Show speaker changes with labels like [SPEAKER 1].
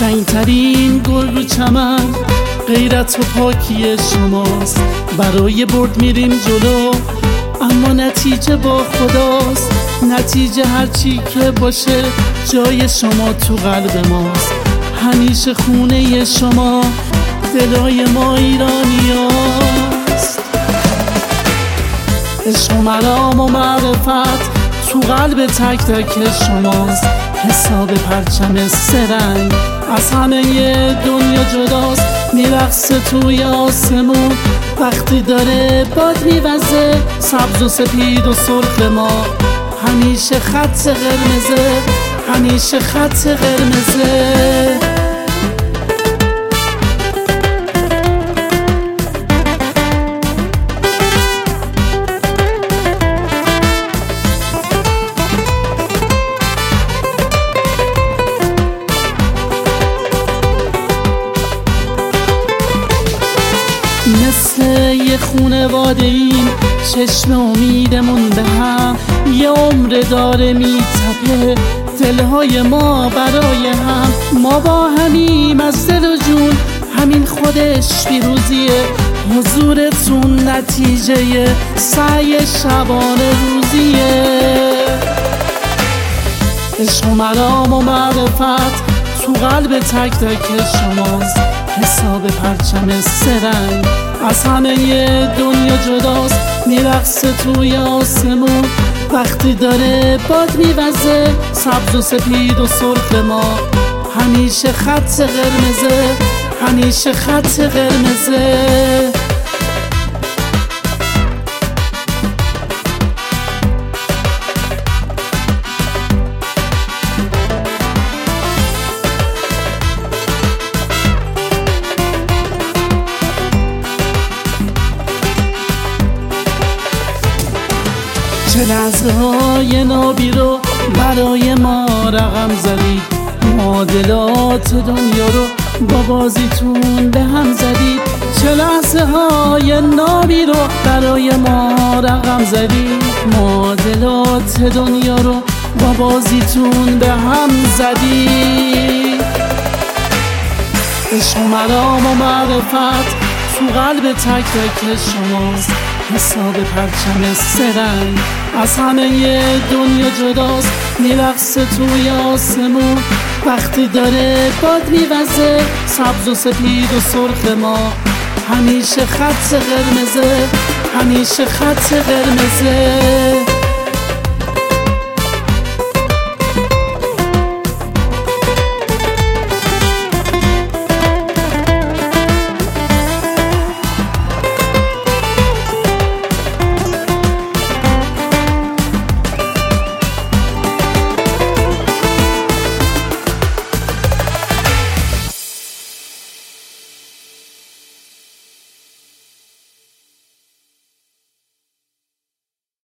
[SPEAKER 1] قشنگترین گل رو چمن غیرت و پاکی شماست. برای برد میریم جلو اما نتیجه با خداست. نتیجه هرچی که باشه جای شما تو قلب ماست. همیشه خونه شما دلای ما ایرانیاست. عشق و مرام و معرفت تو قلب تک تک شماست. حساب پرچم سرنگ از همه دنیا جداست. میرقصه توی آسمون وقتی داره باد میوزه. سبز و سپید و سرخ ما همیشه خط قرمزه، همیشه خط قرمزه. مثل یه خونواده ایم، چشم امیدمون به هم یه عمر داره میتپه. دلهای ما برای هم، ما با همیم از دل و جون. همین خودش پیروزیه، حضورتون نتیجه سعی شبانه روزیه. عشق و مرام و معرفت تو قلب تک تک شماست. حساب پرچم سرنگ از همه دنیا جداست. میرقصه توی آسمون وقتی داره باد میوزه. سبز و سپید و سرخ ما همیشه خط قرمزه، همیشه خط قرمزه. چه لحظه های نابی رو برای ما رقم زدید. معادلات دنیا رو با بازیتون به هم زدید. چه لحظه های نابی رو برای ما رقم زدید. معادلات دنیا رو با بازیتون به هم زدید. عشق و مرام و معرفت تو قلب تک تک شماست. حساب پرچم سرنگ از همه دنیا جداست. میرقصه توی آسمون وقتی داره باد میوزه. سبز و سپید و سرخ ما همیشه خط قرمزه، همیشه خط قرمزه.